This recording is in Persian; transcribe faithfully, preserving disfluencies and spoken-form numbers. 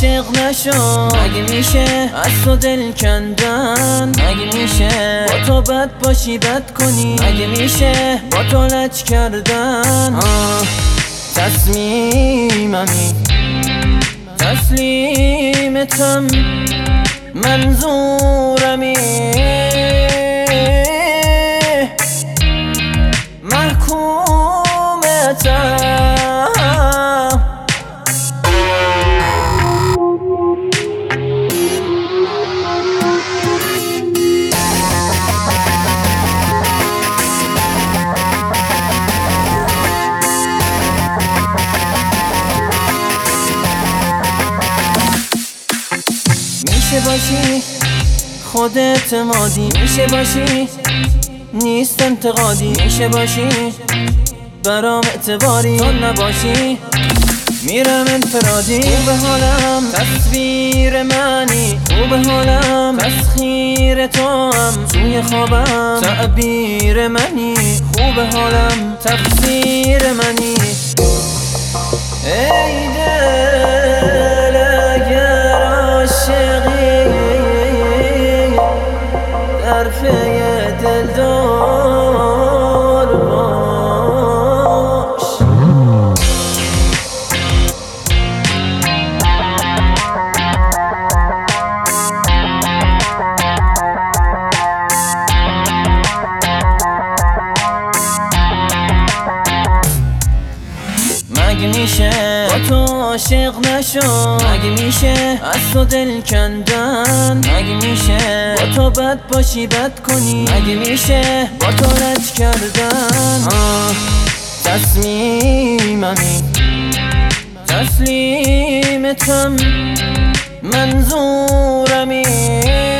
عاشق نشو. مگه میشه از تو دل کندن؟ مگه میشه با تو بد باشی بد کنی؟ مگه میشه با تو لج کردن؟ آه تصمیممی تسلیمتم منظورمی محکومتم. میشه باشی خود اعتمادی، میشه باشی نیست انتقادی، میشه باشی برام اعتباری، تو نباشی میرم انفرادی. خوب حالم تصویر منی، خوب حالم تسخیر تو هم توی خوابم تعبیر منی، خوب حالم تفسیر منی. ای دل اگر عاشقی در پی دلدار باش. مگه میشه با تو عاشق نشو؟ مگه میشه از تو دل کندن؟ مگه میشه با تو بد باشی بد کنی؟ مگه میشه با تو لج کردن؟ آه تصمیممی تسلیمتم منظورمی